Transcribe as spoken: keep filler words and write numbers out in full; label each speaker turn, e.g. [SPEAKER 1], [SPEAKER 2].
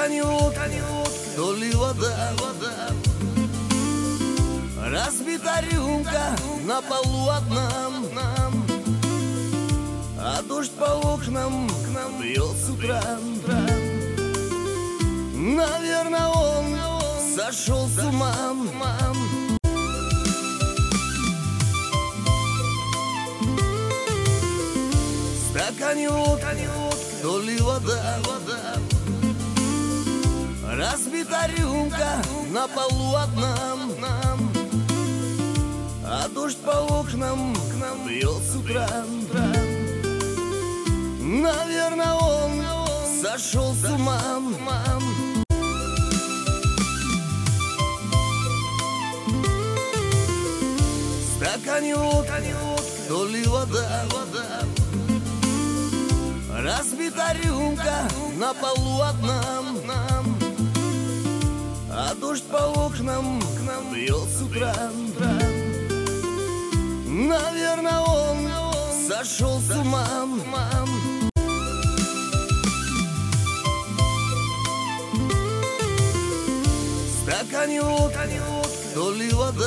[SPEAKER 1] стакане водка, то ли вода. Разбита рюмка на полу одна, а дождь по окнам к нам бьет с утра. Наверное, он сошел с ума. В стакане водка, то ли вода. Разбита рюмка на полу одна, а дождь по окнам к нам бьет с утра. Наверное, он сошел с ума. В стакане водка, то ли вода. Разбита рюмка на полу одна, а дождь по окнам к нам бьет с утра. Наверное, он сошел с ума. В стакане водка, то ли вода.